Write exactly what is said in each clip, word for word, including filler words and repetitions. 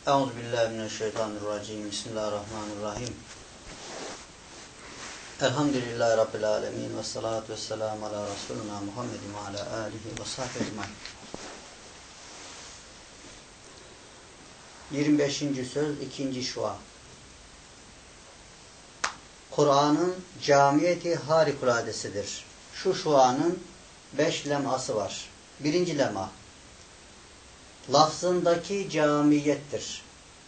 Euzubillahimineşşeytanirracim. Bismillahirrahmanirrahim. Elhamdülillahi Rabbil alemin. Ve salatu ve selamu ala Resulina Muhammedin ve ala alihi ve sahbihi ecmaîn. yirmi beşinci söz, ikinci şua. Kur'an'ın camiyeti harikuladesidir. Şu şuanın beş leması var. Birinci lema, lafzındaki camiyettir.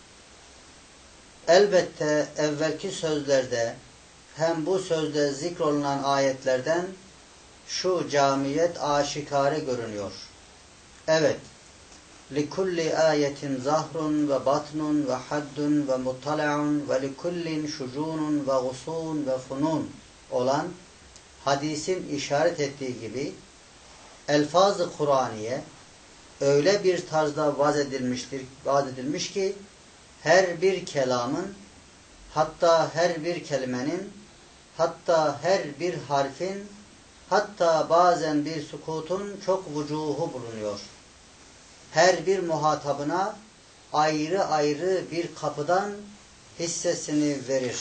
Elbette evvelki sözlerde hem bu sözde zikrolunan ayetlerden şu camiyet aşikare görünüyor. Evet, likulli ayetin zahrun ve batnun ve haddun ve muttalaun ve likullin şucunun ve gusun ve funun olan hadisin işaret ettiği gibi elfaz-ı Kur'aniye öyle bir tarzda vaz edilmiştir, vaz edilmiş ki her bir kelamın, hatta her bir kelimenin, hatta her bir harfin, hatta bazen bir sukutun çok vücuhu bulunuyor. Her bir muhatabına ayrı ayrı bir kapıdan hissesini verir.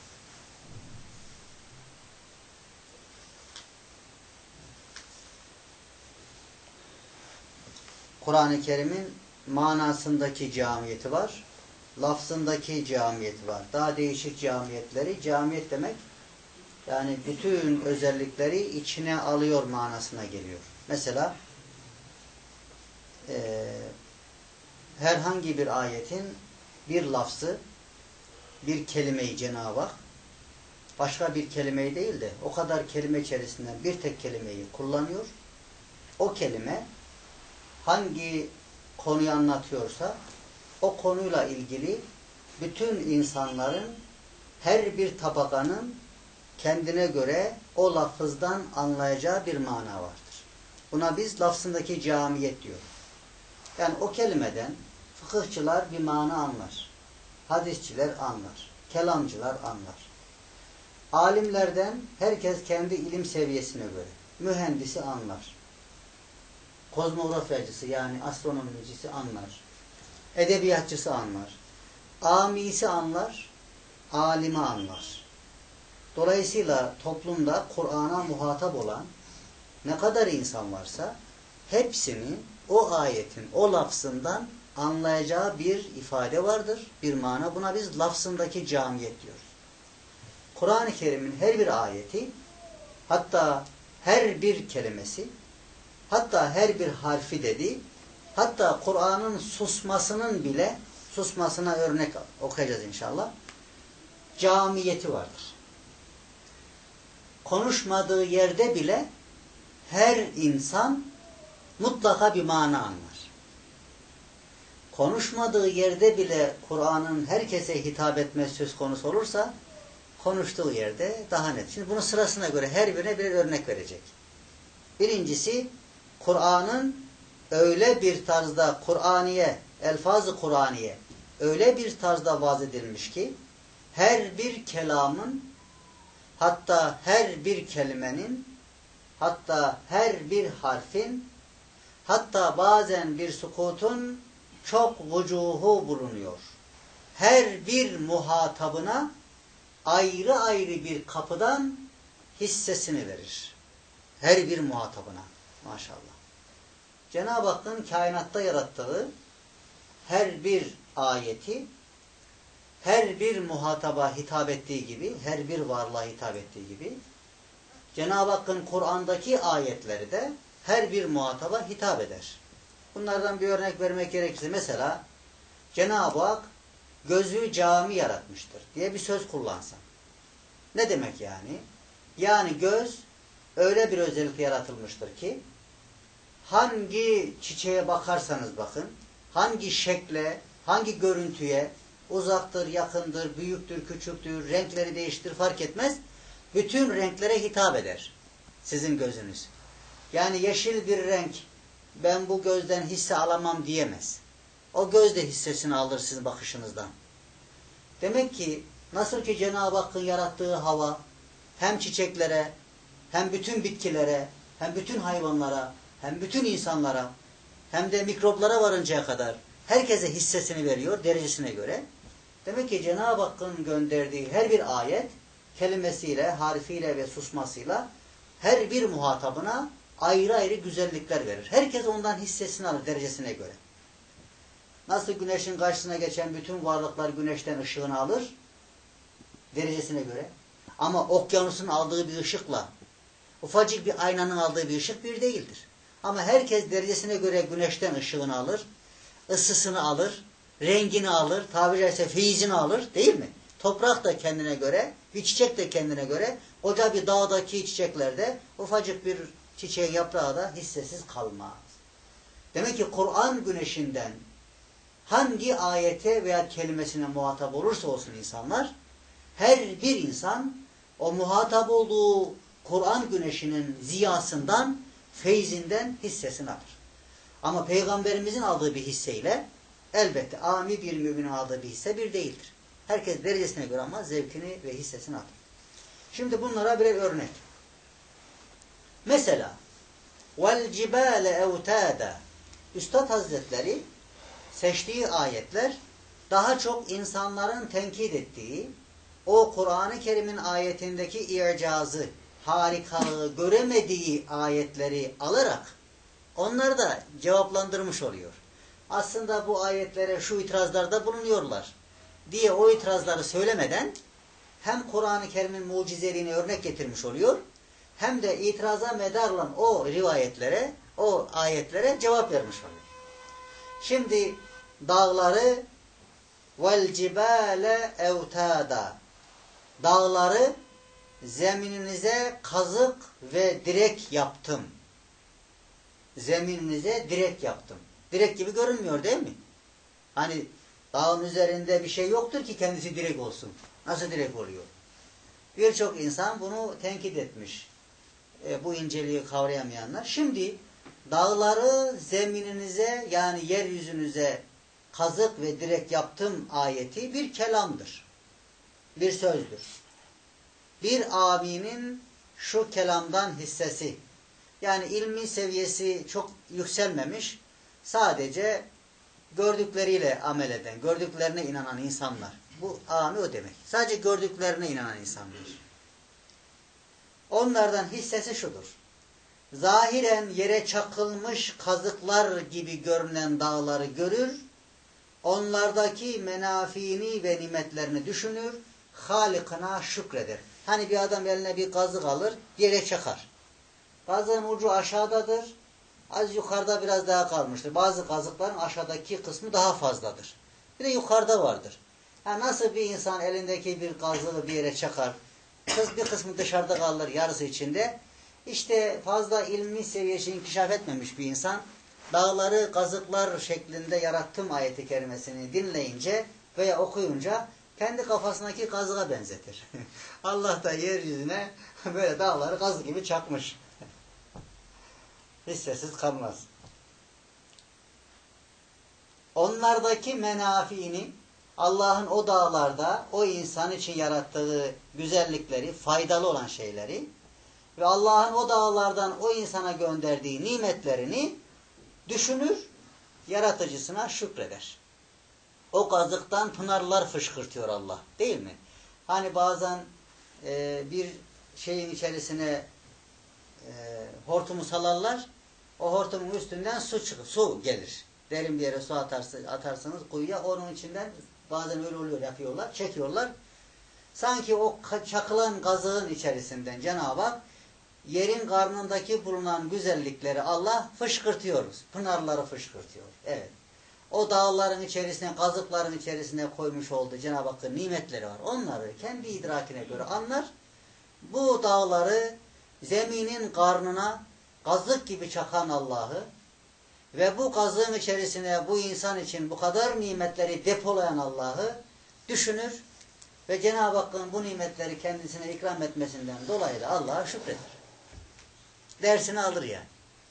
Kur'an-ı Kerim'in manasındaki camiyeti var, lafzındaki camiyeti var. Daha değişik camiyetleri, camiyet demek yani bütün özellikleri içine alıyor manasına geliyor. Mesela e, herhangi bir ayetin bir lafzı, bir kelimeyi Cenab-ı Hak başka bir kelimeyi değil de o kadar kelime içerisinden bir tek kelimeyi kullanıyor. O kelime hangi konuyu anlatıyorsa o konuyla ilgili bütün insanların her bir tabakanın kendine göre o lafızdan anlayacağı bir mana vardır. Buna biz lafzındaki camiyet diyoruz. Yani o kelimeden fıkıhçılar bir mana anlar. Hadisçiler anlar. Kelamcılar anlar. Alimlerden herkes kendi ilim seviyesine göre. Mühendisi anlar. Kozmografyacısı yani astronomicisi anlar. Edebiyatçısı anlar. Amisi anlar. Alimi anlar. Dolayısıyla toplumda Kur'an'a muhatap olan ne kadar insan varsa hepsinin o ayetin, o lafzından anlayacağı bir ifade vardır. Bir mana. Buna biz lafzındaki camiyet diyoruz. Kur'an-ı Kerim'in her bir ayeti, hatta her bir kelimesi, hatta her bir harfi dedi, hatta Kur'an'ın susmasının bile, susmasına örnek okuyacağız inşallah, camiyeti vardır. Konuşmadığı yerde bile her insan mutlaka bir mana anlar. Konuşmadığı yerde bile Kur'an'ın herkese hitap etmesi söz konusu olursa konuştuğu yerde daha net. Şimdi bunun sırasına göre her birine bir örnek verecek. Birincisi, Kur'an'ın öyle bir tarzda Kur'aniye, elfaz-ı Kur'aniye öyle bir tarzda vaz edilmiş ki her bir kelamın, hatta her bir kelimenin, hatta her bir harfin, hatta bazen bir sukutun çok vücuhu bulunuyor. Her bir muhatabına ayrı ayrı bir kapıdan hissesini verir. Her bir muhatabına. Maşallah. Cenab-ı Hakk'ın kainatta yarattığı her bir ayeti her bir muhataba hitap ettiği gibi, her bir varlığa hitap ettiği gibi Cenab-ı Hakk'ın Kur'an'daki ayetleri de her bir muhataba hitap eder. Bunlardan bir örnek vermek gerekirse mesela Cenab-ı Hak gözü cami yaratmıştır diye bir söz kullansam. Ne demek yani? Yani göz öyle bir özellikle yaratılmıştır ki hangi çiçeğe bakarsanız bakın, hangi şekle, hangi görüntüye, uzaktır, yakındır, büyüktür, küçüktür, renkleri değiştir fark etmez. Bütün renklere hitap eder sizin gözünüz. Yani yeşil bir renk ben bu gözden hisse alamam diyemez. O göz de hissesini alır sizin bakışınızdan. Demek ki nasıl ki Cenab-ı Hakk'ın yarattığı hava hem çiçeklere, hem bütün bitkilere, hem bütün hayvanlara, hem bütün insanlara, hem de mikroplara varıncaya kadar Herkese hissesini veriyor derecesine göre. Demek ki Cenab-ı Hakk'ın gönderdiği her bir ayet kelimesiyle, harfiyle ve susmasıyla her bir muhatabına ayrı ayrı güzellikler verir. Herkes ondan hissesini alır derecesine göre. Nasıl güneşin karşısına geçen bütün varlıklar güneşten ışığını alır derecesine göre. Ama okyanusun aldığı bir ışıkla ufacık bir aynanın aldığı bir ışık bir değildir. Ama herkes derecesine göre güneşten ışığını alır, ısısını alır, rengini alır, tabiri caizse feyizini alır, değil mi? Toprak da kendine göre, bir çiçek de kendine göre, koca bir dağdaki çiçeklerde ufacık bir çiçeğin yaprağı da hissesiz kalmaz. Demek ki Kur'an güneşinden hangi ayete veya kelimesine muhatap olursa olsun insanlar, her bir insan o muhatap olduğu Kur'an güneşinin ziyasından, feyzinden hissesini alır. Ama Peygamberimizin aldığı bir hisseyle elbette ami bir müminin aldığı bir hisse bir değildir. Herkes derecesine göre ama zevkini ve hissesini alır. Şimdi bunlara birer örnek. Mesela وَالْجِبَالَ اَوْتَادًا Üstad Hazretleri seçtiği ayetler daha çok insanların tenkit ettiği, o Kur'an-ı Kerim'in ayetindeki i'cazı, harikalığı göremediği ayetleri alarak onları da cevaplandırmış oluyor. Aslında bu ayetlere şu itirazlarda bulunuyorlar diye o itirazları söylemeden hem Kur'an-ı Kerim'in mucizeliğini örnek getirmiş oluyor, hem de itiraza medar olan o rivayetlere, o ayetlere cevap vermiş oluyor. Şimdi dağları vel cibale evtada, dağları zemininize kazık ve direk yaptım. Zemininize direk yaptım. Direk gibi görünmüyor değil mi? Hani dağın üzerinde bir şey yoktur ki kendisi direk olsun. Nasıl direk oluyor? Birçok insan bunu tenkit etmiş. E, bu inceliği kavrayamayanlar. Şimdi dağları zemininize yani yeryüzünüze kazık ve direk yaptım ayeti bir kelamdır. Bir sözdür. Bir aminin şu kelamdan hissesi, yani ilmi seviyesi çok yükselmemiş, sadece gördükleriyle amel eden, gördüklerine inanan insanlar. Bu ami o demek. Sadece gördüklerine inanan insanlar. Onlardan hissesi şudur. Zahiren yere çakılmış kazıklar gibi görünen dağları görür, onlardaki menafiini ve nimetlerini düşünür, Halık'ına şükreder. Hani bir adam eline bir kazık alır, yere çakar. Kazığın ucu aşağıdadır, az yukarıda biraz daha kalmıştır. Bazı kazıkların aşağıdaki kısmı daha fazladır. Bir de yukarıda vardır. Yani nasıl bir insan elindeki bir kazığı bir yere çakar, bir kısmı dışarıda kalır, yarısı içinde. İşte fazla ilmi seviyesi inkişaf etmemiş bir insan, dağları kazıklar şeklinde yarattım ayeti kerimesini dinleyince veya okuyunca kendi kafasındaki kazığa benzetir. Allah da yeryüzüne böyle dağları kazık gibi çakmış. Hissesiz kalmaz. Onlardaki menafiini, Allah'ın o dağlarda o insan için yarattığı güzellikleri, faydalı olan şeyleri ve Allah'ın o dağlardan o insana gönderdiği nimetlerini düşünür, yaratıcısına şükreder. O kazıktan pınarlar fışkırtıyor Allah. Değil mi? Hani bazen e, bir şeyin içerisine e, hortumu salarlar, o hortumun üstünden su çıkır, su gelir. Derin bir yere su atarsınız, atarsanız kuyuya, onun içinden bazen öyle oluyor, yapıyorlar, çekiyorlar. Sanki o çakılan kazığın içerisinden Cenab-ı Hak yerin karnındaki bulunan güzellikleri Allah fışkırtıyoruz. Pınarları fışkırtıyor. Evet. O dağların içerisine, kazıkların içerisine koymuş olduğu Cenab-ı Hakk'ın nimetleri var. Onları kendi idrakine göre anlar. Bu dağları zeminin karnına kazık gibi çakan Allah'ı ve bu kazığın içerisine bu insan için bu kadar nimetleri depolayan Allah'ı düşünür ve Cenab-ı Hakk'ın bu nimetleri kendisine ikram etmesinden dolayı da Allah'a şükreder. Dersini alır yani.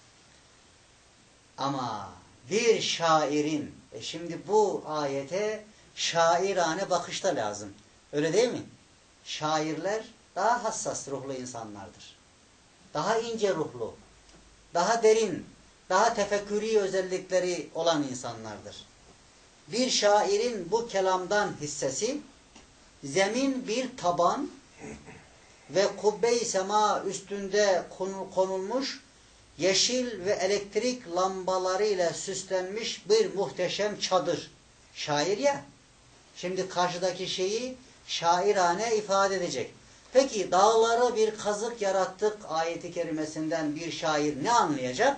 Ama bir şairin, e şimdi bu ayete şairane bakışta lazım. Öyle değil mi? Şairler daha hassas ruhlu insanlardır. Daha ince ruhlu, daha derin, daha tefekkürî özellikleri olan insanlardır. bir şairin bu kelamdan hissesi, zemin bir taban ve kubbe-i sema üstünde konulmuş yeşil ve elektrik lambaları ile süslenmiş bir muhteşem çadır. Şair ya, şimdi karşıdaki şeyi şairane ifade edecek. Peki dağlara bir kazık yarattık ayeti kerimesinden bir şair ne anlayacak?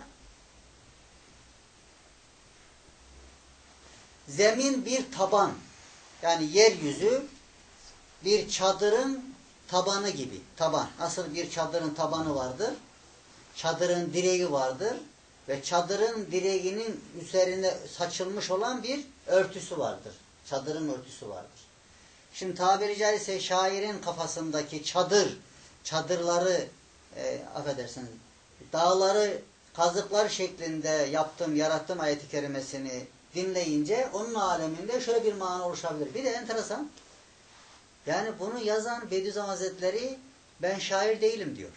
Zemin bir taban, yani yeryüzü bir çadırın tabanı gibi. Taban. Nasıl bir çadırın tabanı vardır? Çadırın direği vardır ve çadırın direğinin üzerine saçılmış olan bir örtüsü vardır. Çadırın örtüsü vardır. Şimdi tabiri caizse şairin kafasındaki çadır, çadırları, e, affedersiniz, dağları kazıklar şeklinde yaptım, yarattım ayet-i kerimesini dinleyince onun aleminde şöyle bir mana oluşabilir. Bir de enteresan, yani bunu yazan Bediüzzaman Hazretleri ben şair değilim diyor.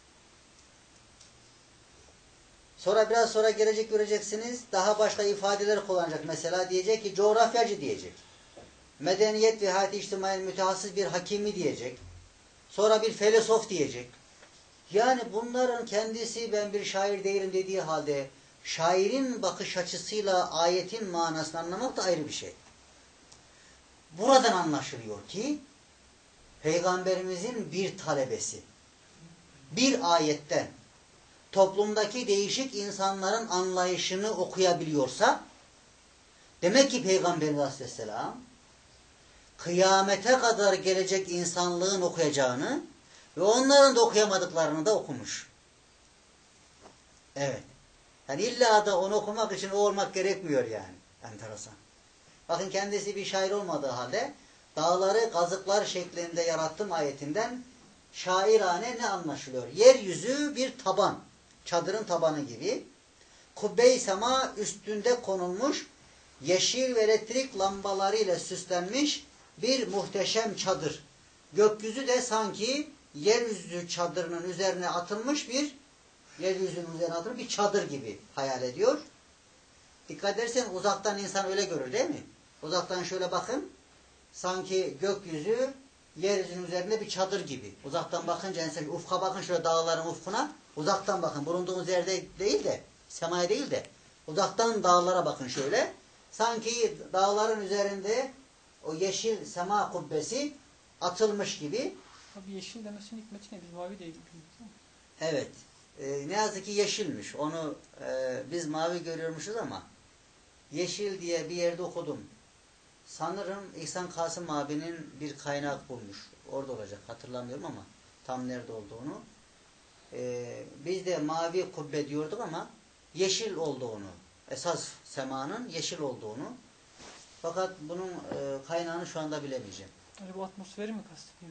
Sonra biraz sonra gelecek göreceksiniz, daha başka ifadeler kullanacak. Mesela diyecek ki coğrafyacı diyecek. Medeniyet ve hayat-ı içtimai mütehassıs bir hakimi diyecek. Sonra bir filozof diyecek. Yani bunların kendisi ben bir şair değilim dediği halde şairin bakış açısıyla ayetin manasını anlamak da ayrı bir şey. Buradan anlaşılıyor ki Peygamberimizin bir talebesi bir ayetten toplumdaki değişik insanların anlayışını okuyabiliyorsa demek ki Peygamberimiz Aleyhisselam kıyamete kadar gelecek insanlığın okuyacağını ve onların da okuyamadıklarını da okumuş. Evet. Yani illa da onu okumak için o olmak gerekmiyor yani. Enteresan. Bakın kendisi bir şair olmadığı halde dağları kazıklar şeklinde yarattım ayetinden şairane ne anlaşılıyor? Yeryüzü bir taban. Çadırın tabanı gibi. Kubbe-i sema üstünde konulmuş yeşil ve elektrik lambaları ile süslenmiş bir muhteşem çadır. Gökyüzü de sanki yeryüzü çadırının üzerine atılmış bir yeryüzünün üzerine atılmış bir çadır gibi hayal ediyor. Dikkat edersen uzaktan insan öyle görür değil mi? Uzaktan şöyle bakın. Sanki gökyüzü yeryüzünün üzerinde bir çadır gibi. Uzaktan bakınca insan ufka bakın şöyle dağların ufkuna. Uzaktan bakın. Bulunduğunuz yerde değil de semaya değil de uzaktan dağlara bakın şöyle. Sanki dağların üzerinde o yeşil sema kubbesi atılmış gibi. Abi yeşil demesinin hikmeti ne? Biz mavi diye biliyoruz. Evet. Ee, ne yazık ki yeşilmiş. Onu e, biz mavi görüyormuşuz ama yeşil diye bir yerde okudum. Sanırım İhsan Kasım abinin bir kaynak bulmuş. Orada olacak. Hatırlamıyorum ama tam nerede olduğunu. Ee, biz de mavi kubbe diyorduk ama yeşil olduğunu, esas semanın yeşil olduğunu. Fakat bunun e, kaynağını şu anda bilemeyeceğim. Yani bu atmosferi mi kastediyor?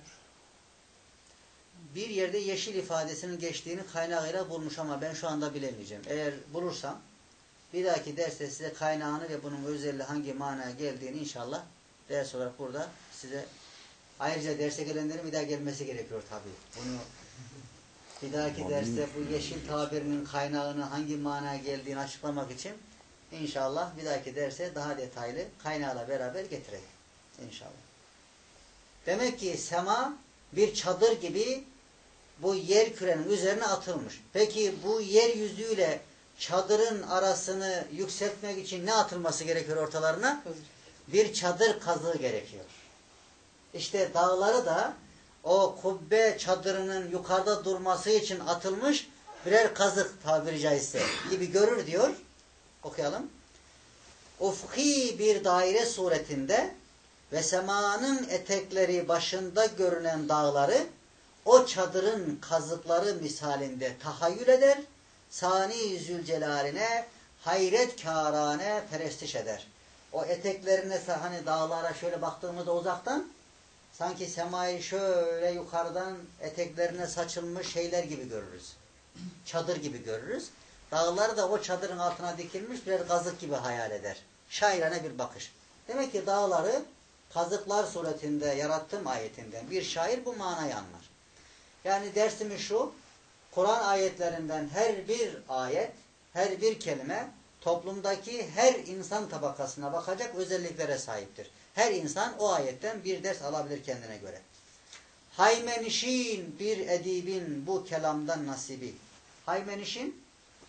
Bir yerde yeşil ifadesinin geçtiğini kaynağıyla bulmuş ama ben şu anda bilemeyeceğim. Eğer bulursam bir dahaki derste size kaynağını ve bunun özelliği hangi manaya geldiğini inşallah ders olarak burada size, ayrıca derse gelenlerin bir daha gelmesi gerekiyor tabii. Bunu bir dahaki derste bu yeşil tabirinin kaynağını hangi manaya geldiğini açıklamak için inşallah bir dahaki derse daha detaylı kaynağıyla beraber getirelim. İnşallah. Demek ki sema bir çadır gibi bu yer kürenin üzerine atılmış. Peki bu yeryüzüyle çadırın arasını yükseltmek için ne atılması gerekiyor ortalarına? Bir çadır kazığı gerekiyor. İşte dağları da o kubbe çadırının yukarıda durması için atılmış birer kazık tabiri caizse gibi görür diyor. Okuyalım. Ufki bir daire suretinde ve semanın etekleri başında görünen dağları o çadırın kazıkları misalinde tahayyül eder, Sani Zülcelal'ine hayret kârane perestiş eder. O eteklerine hani dağlara şöyle baktığımızda uzaktan sanki semayı şöyle yukarıdan eteklerine saçılmış şeyler gibi görürüz. Çadır gibi görürüz. Dağları da o çadırın altına dikilmiş birer kazık gibi hayal eder. Şairane bir bakış. Demek ki dağları kazıklar suretinde yarattığım ayetinden bir şair bu manayı anlar. Yani dersimiz şu, Kur'an ayetlerinden her bir ayet, her bir kelime toplumdaki her insan tabakasına bakacak özelliklere sahiptir. Her insan o ayetten bir ders alabilir kendine göre. Haymenişin bir edibin bu kelamdan nasibi. Haymenişin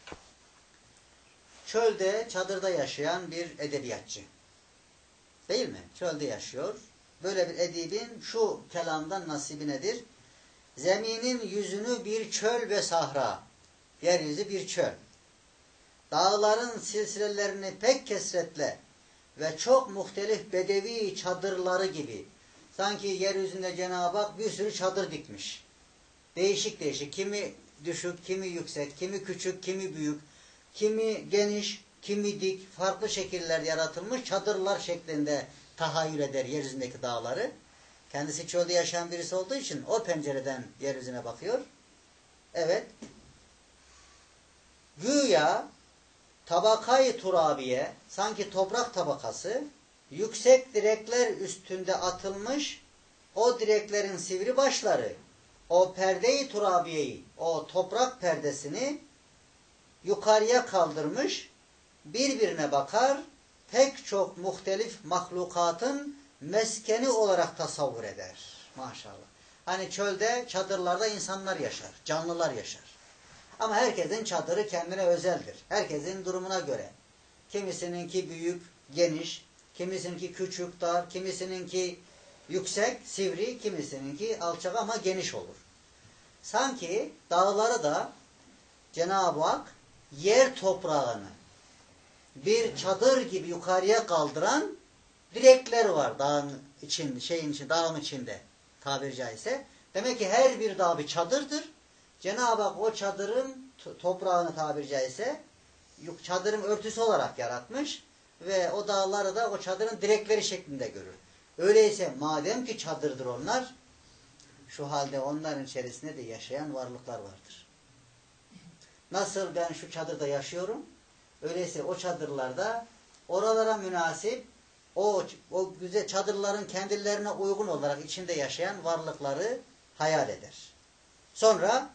çölde, çadırda yaşayan bir edebiyatçı. Değil mi? Çölde yaşıyor. Böyle bir edibin şu kelamdan nasibi nedir? Zeminin yüzünü bir çöl ve sahra. Yeryüzü bir çöl. Dağların silsilelerini pek kesretle ve çok muhtelif bedevi çadırları gibi. Sanki yeryüzünde Cenab-ı Hak bir sürü çadır dikmiş. Değişik değişik. Kimi düşük, kimi yüksek, kimi küçük, kimi büyük, kimi geniş, kimi dik, farklı şekiller yaratılmış çadırlar şeklinde tahayyül eder yeryüzündeki dağları. Kendisi çölde yaşayan birisi olduğu için o pencereden yeryüzüne bakıyor. Evet. Güya tabakayı turabiye, sanki toprak tabakası, yüksek direkler üstünde atılmış, o direklerin sivri başları, o perdeyi turabiyeyi, o toprak perdesini yukarıya kaldırmış, birbirine bakar, pek çok muhtelif mahlukatın meskeni olarak tasavvur eder. Maşallah. Hani çölde, çadırlarda insanlar yaşar, canlılar yaşar. Ama herkesin çadırı kendine özeldir. Herkesin durumuna göre. Kimisininki büyük, geniş, kimisininki küçük, dar, kimisininki yüksek, sivri, kimisininki alçak ama geniş olur. Sanki dağları da Cenab-ı Hak yer toprağını bir çadır gibi yukarıya kaldıran direkler var dağın için, şeyin için, dağın içinde tabiri caizse. Demek ki her bir dağ bir çadırdır. Cenab-ı Hak o çadırın toprağını tabiri caizse çadırın örtüsü olarak yaratmış ve o dağları da o çadırın direkleri şeklinde görür. Öyleyse madem ki çadırdır onlar, şu halde onların içerisinde de yaşayan varlıklar vardır. Nasıl ben şu çadırda yaşıyorum, öyleyse o çadırlarda oralara münasip o, o güzel çadırların kendilerine uygun olarak içinde yaşayan varlıkları hayal eder. Sonra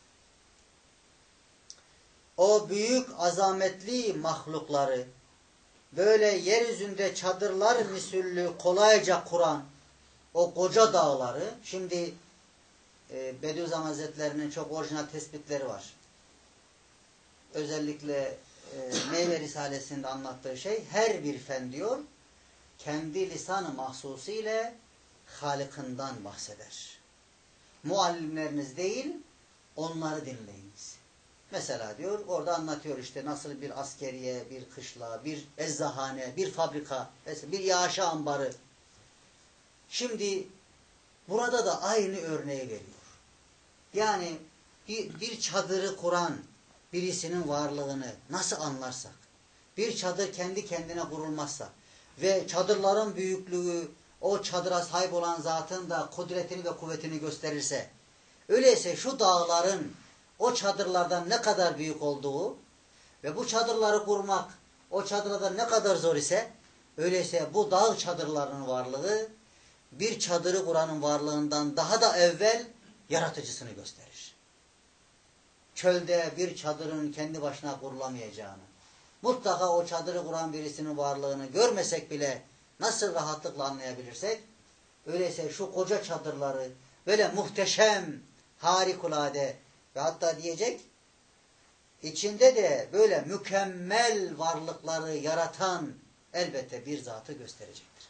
o büyük azametli mahlukları böyle yeryüzünde çadırlar misüllü kolayca kuran o koca dağları, şimdi e, Bediüzzaman Hazretleri'nin çok orijinal tespitleri var. Özellikle e, Meyve Risalesi'nde anlattığı şey, her bir fen diyor kendi lisan-ı mahsusu ile Halık'ından bahseder. Muallimleriniz değil, onları dinleyiniz. Mesela diyor, orada anlatıyor işte nasıl bir askeriye, bir kışla, bir eczahane, bir fabrika, bir iaşe ambarı. Şimdi burada da aynı örneği veriyor. Yani bir, bir çadırı kuran birisinin varlığını nasıl anlarsak, bir çadır kendi kendine kurulmazsa ve çadırların büyüklüğü o çadıra sahip olan zatın da kudretini ve kuvvetini gösterirse, öyleyse şu dağların o çadırlardan ne kadar büyük olduğu ve bu çadırları kurmak o çadırda ne kadar zor ise, öyleyse bu dağ çadırlarının varlığı bir çadırı kuranın varlığından daha da evvel yaratıcısını gösterir. Çölde bir çadırın kendi başına kurulamayacağını, mutlaka o çadırı kuran birisinin varlığını görmesek bile nasıl rahatlıkla anlayabilirsek, öyleyse şu koca çadırları böyle muhteşem, harikulade ve hatta diyecek, içinde de böyle mükemmel varlıkları yaratan elbette bir zatı gösterecektir.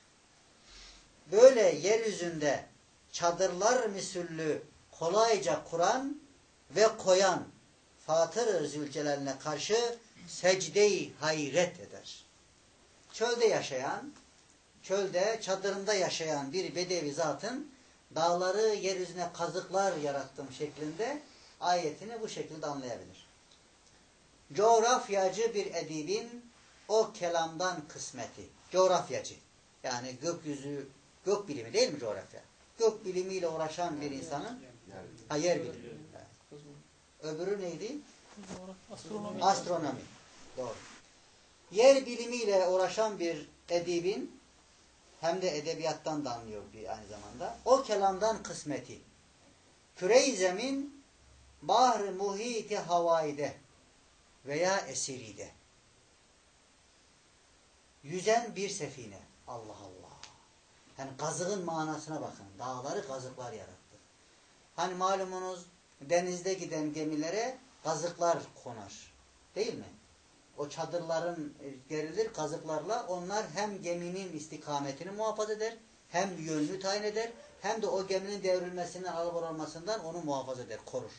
Böyle yeryüzünde çadırlar misüllü kolayca kuran ve koyan Fatır-ı Zülcelal'ine karşı secde-i hayret eder. Çölde yaşayan, çölde çadırında yaşayan bir bedevi zatın dağları yeryüzüne kazıklar yarattım şeklinde ayetini bu şekilde anlayabilir. Coğrafyacı bir edibin o kelamdan kısmeti. Coğrafyacı. Yani gökyüzü, gök bilimi değil mi coğrafya? Gök bilimiyle uğraşan bir insanın ha, yer bilimi. Evet. Öbürü neydi? Astronomi. Astronomi. Doğru. Yer bilimiyle uğraşan bir edibin hem de edebiyattan da anlıyor bir aynı zamanda. O kelamdan kısmeti. Küre-i zemin bahr-ı muhit-i havaide veya esiride. yüzen bir sefine. Allah Allah. Yani kazığın manasına bakın. Dağları kazıklar yarattı. Hani malumunuz denizde giden gemilere kazıklar konar. Değil mi? O çadırların gerilir kazıklarla. Onlar hem geminin istikametini muhafaza eder, hem yönünü tayin eder, hem de o geminin devrilmesinden, algılanmasından onu muhafaza eder, korur.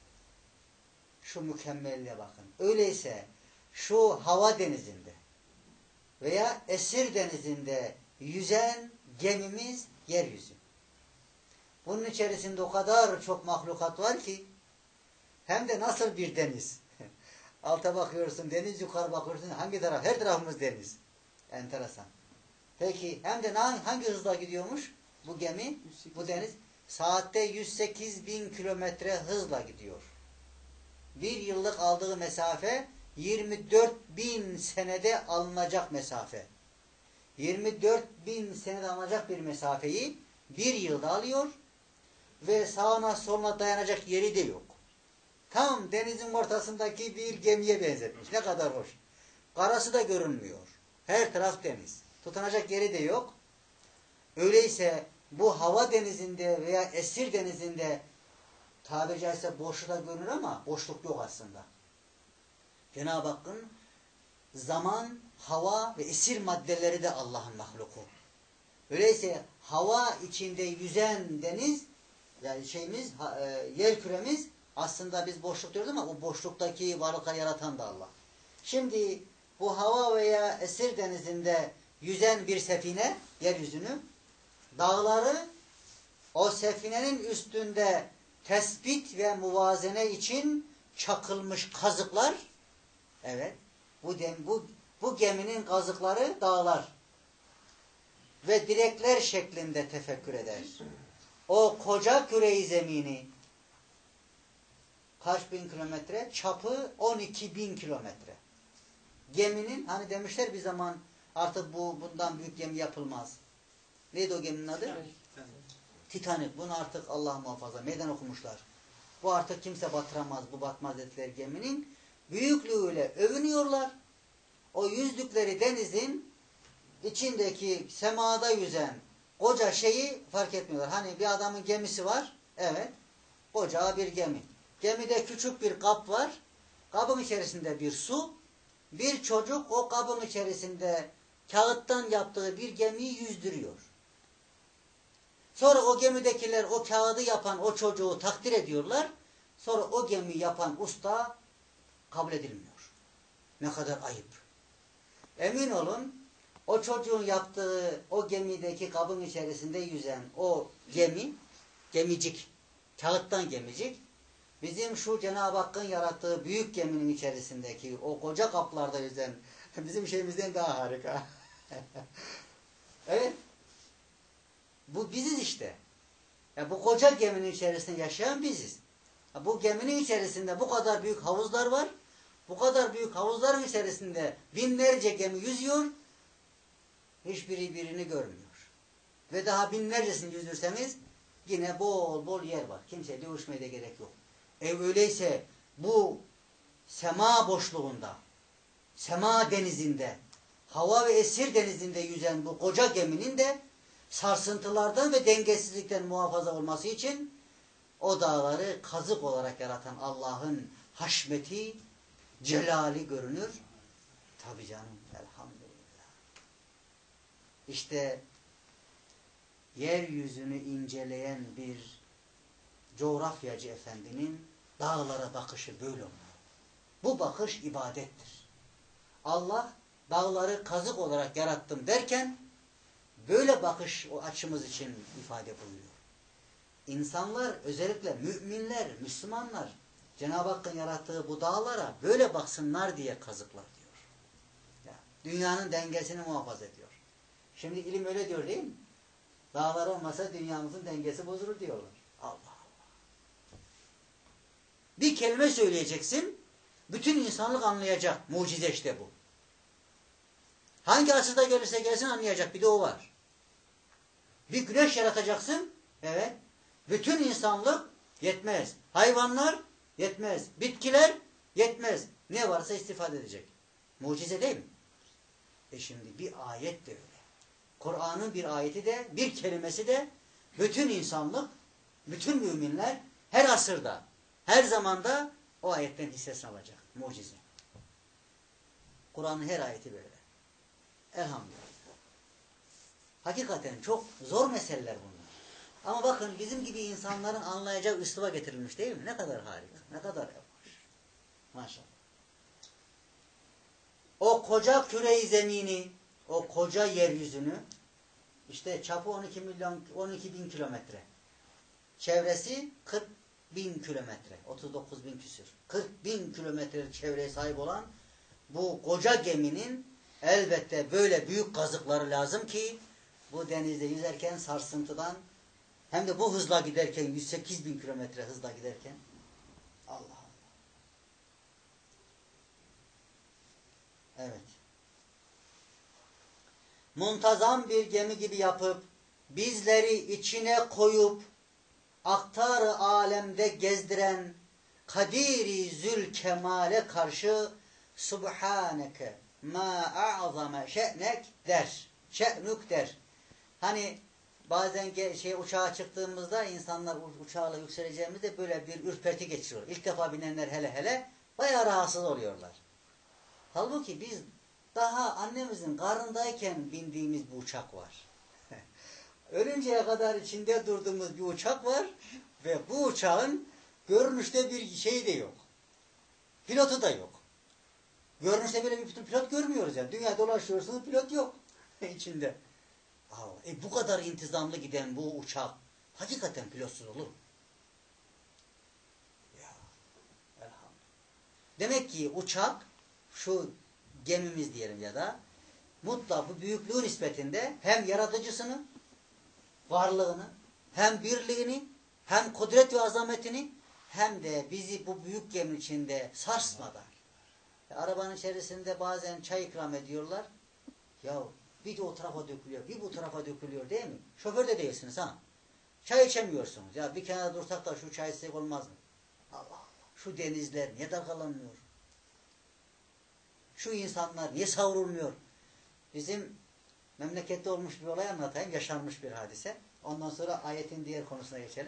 Şu mükemmelliğe bakın. Öyleyse şu hava denizinde veya Esir denizinde yüzen gemimiz yeryüzü. Bunun içerisinde o kadar çok mahlukat var ki hem de nasıl bir deniz. Alta bakıyorsun deniz, yukarı bakıyorsun hangi taraf? Her tarafımız deniz. Enteresan. Peki hem de hangi hızla gidiyormuş bu gemi, bu deniz? Saatte yüz sekiz bin kilometre hızla gidiyor. Bir yıllık aldığı mesafe yirmi dört bin senede alınacak mesafe. yirmi dört bin senede alınacak bir mesafeyi bir yılda alıyor ve sağına soluna dayanacak yeri de yok. Tam denizin ortasındaki bir gemiye benzetmiş. Ne kadar hoş. Karası da görünmüyor. Her taraf deniz. Tutunacak yeri de yok. Öyleyse bu hava denizinde veya Esir denizinde tabiri caizse boşlukta görünür ama boşluk yok aslında. Cenab-ı Hakk'ın zaman, hava ve esir maddeleri de Allah'ın mahluku. Öyleyse hava içinde yüzen deniz, yani şeyimiz, yer küremiz aslında biz boşluk diyoruz ama o boşluktaki varlıkları yaratan da Allah. Şimdi bu hava veya Esir denizinde yüzen bir sefine, yeryüzünü, dağları o sefinenin üstünde tespit ve muvazene için çakılmış kazıklar, evet, bu, dem, bu, bu geminin kazıkları dağlar ve direkler şeklinde tefekkür eder. O koca küre-i zemini kaç bin kilometre? Çapı on iki bin kilometre. Geminin, hani demişler bir zaman artık bu bundan büyük gemi yapılmaz. Neydi o geminin adı? Titanic. Titanic. Bunu artık Allah muhafaza meydan okumuşlar. Bu artık kimse batıramaz, bu batmaz dediler geminin. Büyüklüğüyle övünüyorlar. O yüzdükleri denizin içindeki semada yüzen koca şeyi fark etmiyorlar. Hani bir adamın gemisi var. Evet. Koca bir gemi. Gemide küçük bir kap var. Kabın içerisinde bir su. Bir çocuk o kabın içerisinde kağıttan yaptığı bir gemiyi yüzdürüyor. Sonra o gemidekiler o kağıdı yapan o çocuğu takdir ediyorlar. Sonra o gemiyi yapan usta kabul edilmiyor. Ne kadar ayıp. Emin olun o çocuğun yaptığı o gemideki kabın içerisinde yüzen o gemi, gemicik, kağıttan gemicik, bizim şu Cenab-ı Hakk'ın yarattığı büyük geminin içerisindeki o koca kaplarda yüzen bizim şeyimizden daha harika. Evet. Bu biziz işte. Ya bu koca geminin içerisinde yaşayan biziz. Ya bu geminin içerisinde bu kadar büyük havuzlar var. Bu kadar büyük havuzların içerisinde binlerce gemi yüzüyor. Hiçbiri birini görmüyor. Ve daha binlercesini yüzdürseniz yine bol bol yer var. Kimseye dövüşmeye de gerek yok. E öyleyse bu sema boşluğunda, sema denizinde, hava ve Esir denizinde yüzen bu koca geminin de sarsıntılardan ve dengesizlikten muhafaza olması için o dağları kazık olarak yaratan Allah'ın haşmeti, celali görünür. Tabii canım, elhamdülillah. İşte yeryüzünü inceleyen bir coğrafyacı efendinin dağlara bakışı böyle olmalı. Bu bakış ibadettir. Allah dağları kazık olarak yarattım derken böyle bakış o açımız için ifade buyuruyor. İnsanlar, özellikle müminler, Müslümanlar Cenab-ı Hakk'ın yarattığı bu dağlara böyle baksınlar diye kazıklar diyor. Ya, dünyanın dengesini muhafaza ediyor. Şimdi ilim öyle diyor değil mi? Dağlar olmasa dünyamızın dengesi bozulur diyorlar. Allah Allah. Bir kelime söyleyeceksin, bütün insanlık anlayacak. Mucize işte bu. Hangi asırda gelirse gelsin anlayacak. Bir de o var. Bir güneş yaratacaksın. Evet. Bütün insanlık yetmez. Hayvanlar yetmez. Bitkiler yetmez. Ne varsa istifade edecek. Mucize değil mi? E şimdi bir ayet de öyle. Kur'an'ın bir ayeti de, bir kelimesi de bütün insanlık, bütün müminler her asırda, her zamanda o ayetten hissesini alacak. Mucize. Kur'an'ın her ayeti böyle. Elhamdülillah. Hakikaten çok zor meseleler bunlar. Ama bakın bizim gibi insanların anlayacağı üsluba getirilmiş değil mi? Ne kadar harika, ne kadar yapmış. Maşallah. O koca küre-i zemini, o koca yeryüzünü, işte çapı on iki milyon, on iki bin kilometre. Çevresi kırk bin kilometre. otuz dokuz bin küsür. kırk bin kilometre çevreye sahip olan bu koca geminin elbette böyle büyük kazıkları lazım ki bu denizde yüzerken sarsıntıdan hem de bu hızla giderken yüz sekiz bin kilometre hızla giderken Allah Allah. Evet. Muntazam bir gemi gibi yapıp bizleri içine koyup aktar-ı alemde gezdiren Kadiri Zül Kemal'e karşı Subhaneke ma a'zame şe'nek der. Şe'nuk der. Hani bazen şey uçağa çıktığımızda insanlar uçağla yükseleceğimizde böyle bir ürperti geçiriyor. İlk defa binenler hele hele bayağı rahatsız oluyorlar. Halbuki biz daha annemizin karnındayken bindiğimiz bir uçak var. Ölünceye kadar içinde durduğumuz bir uçak var ve bu uçağın görünüşte bir şey de yok. Pilotu da yok. Görünüşte böyle bir pilot görmüyoruz yani. Dünya dolaşıyorsunuz, pilot yok içinde. Allah, e bu kadar intizamlı giden bu uçak hakikaten pilotsuz olur mu? Ya, elhamdülillah. Demek ki uçak, şu gemimiz diyelim ya da mutlak bu büyüklüğü nispetinde hem yaratıcısını, varlığını, hem birliğini, hem kudret ve azametini hem de bizi bu büyük geminin içinde sarsmadan. Arabanın içerisinde bazen çay ikram ediyorlar. Ya bir de o tarafa dökülüyor, bir bu tarafa dökülüyor değil mi? Şoför de değilsiniz ha. Çay içemiyorsunuz. Ya bir kenara dursak da şu çay içsek olmaz mı? Allah Allah. Şu denizler niye dalgalanmıyor? Şu insanlar niye savrulmuyor? Bizim memlekette olmuş bir olay anlatayım. Yaşanmış bir hadise. Ondan sonra ayetin diğer konusuna geçelim.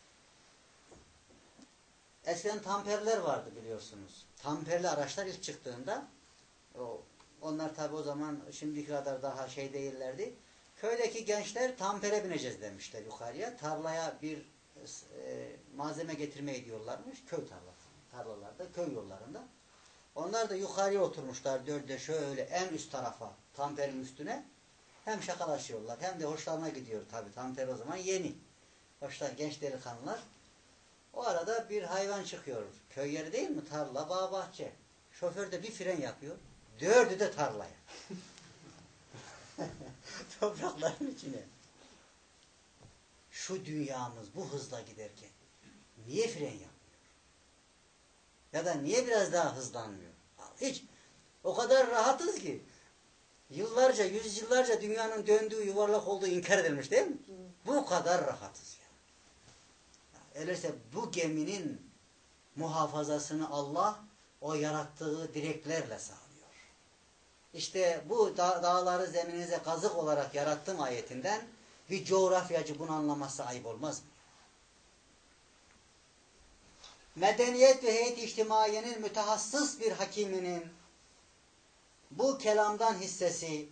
Eskiden tamperler vardı biliyorsunuz. Tamperli araçlar ilk çıktığında o, onlar tabi o zaman şimdiki kadar daha şey değillerdi. Köydeki gençler tampere bineceğiz demişler yukarıya. Tarlaya bir e, malzeme getirmeye gidiyorlarmış. Köy tarlası, tarlalarda, köy yollarında. Onlar da yukarıya oturmuşlar dörde şöyle en üst tarafa, tamperin üstüne. Hem şakalaşıyorlar hem de hoşlarına gidiyor tabi. Tamper o zaman yeni. Hoşlar genç delikanlılar. O arada bir hayvan çıkıyor. Köy yeri değil mi? Tarla, bağ, bahçe. Şoför de bir fren yapıyor. Dördü de tarlaya. Toprakların içine. Şu dünyamız bu hızla giderken niye fren yapmıyor? Ya da niye biraz daha hızlanmıyor? Hiç. O kadar rahatız ki yıllarca, yüzyıllarca dünyanın döndüğü, yuvarlak olduğu inkar edilmiş değil mi? Bu kadar rahatız ya. Öyleyse bu geminin muhafazasını Allah o yarattığı direklerle sağlıyor. İşte bu da dağları zeminize kazık olarak yarattım ayetinden bir coğrafyacı bunu anlaması ayıp olmaz mı? Medeniyet ve heyet içtimaiyenin mütehassıs bir hakiminin bu kelamdan hissesi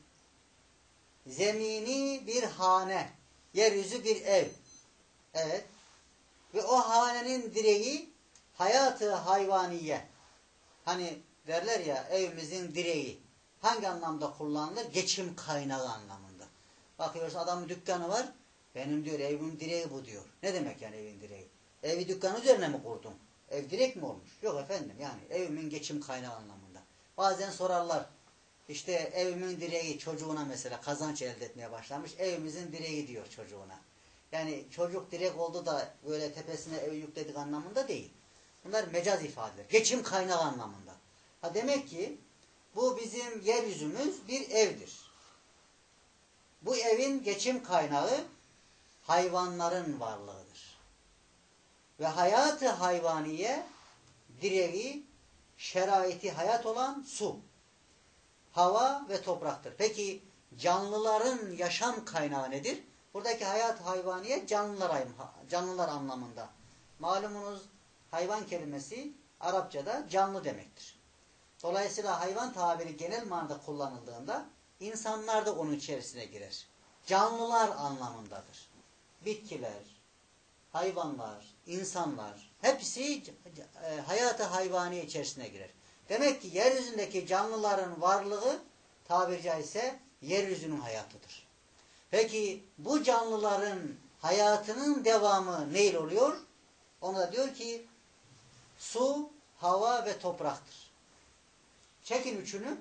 zemini bir hane, yeryüzü bir ev. Evet. Ve o hanenin direği hayatı hayvaniye. Hani derler ya evimizin direği. Hangi anlamda kullanılır? Geçim kaynağı anlamında. Bakıyoruz adamın dükkanı var. Benim diyor evimin direği bu diyor. Ne demek yani evin direği? Evi dükkan üzerine mi kurdun? Ev direk mi olmuş? Yok efendim yani evimin geçim kaynağı anlamında. Bazen sorarlar. İşte evimin direği çocuğuna mesela kazanç elde etmeye başlamış. Evimizin direği diyor çocuğuna. Yani çocuk direk oldu da böyle tepesine ev yükledik anlamında değil. Bunlar mecaz ifadeler. Geçim kaynağı anlamında. Ha demek ki bu bizim yeryüzümüz bir evdir. Bu evin geçim kaynağı hayvanların varlığıdır. Ve hayatı hayvaniye direği, şeraiti hayat olan su. hava ve topraktır. Peki canlıların yaşam kaynağı nedir? Buradaki hayat hayvaniye canlılar, canlılar anlamında. Malumunuz hayvan kelimesi Arapçada canlı demektir. Dolayısıyla hayvan tabiri genel manada kullanıldığında insanlar da onun içerisine girer. Canlılar anlamındadır. Bitkiler, hayvanlar, insanlar hepsi e, hayatı hayvani içerisine girer. Demek ki yeryüzündeki canlıların varlığı tabiri caizse yeryüzünün hayatıdır. Peki bu canlıların hayatının devamı neyle oluyor? Onu da diyor ki su, hava ve topraktır. Çekin üçünü,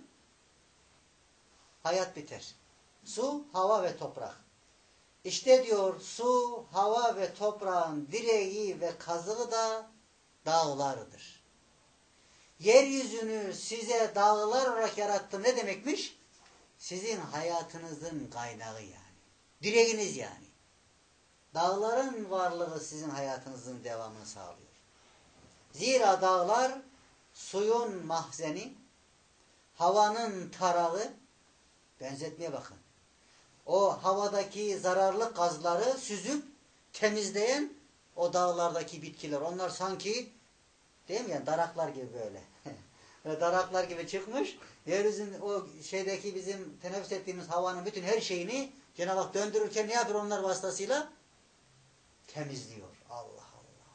hayat biter. Su, hava ve toprak. İşte diyor su, hava ve toprağın direği ve kazığı da dağlarıdır. Yeryüzünü size dağlar olarak yarattım ne demekmiş? Sizin hayatınızın kaynağı yani. Direğiniz yani. Dağların varlığı sizin hayatınızın devamını sağlıyor. Zira dağlar suyun mahzeni, havanın tarağı, benzetmeye bakın. O havadaki zararlı gazları süzüp temizleyen o dağlardaki bitkiler. Onlar sanki değil mi yani daraklar gibi böyle. Böyle daraklar gibi çıkmış. Yeryüzünün o şeydeki bizim teneffüs ettiğimiz havanın bütün her şeyini Cenab-ı Hak döndürürken ne yapıyor onlar vasıtasıyla? Temizliyor. Allah Allah.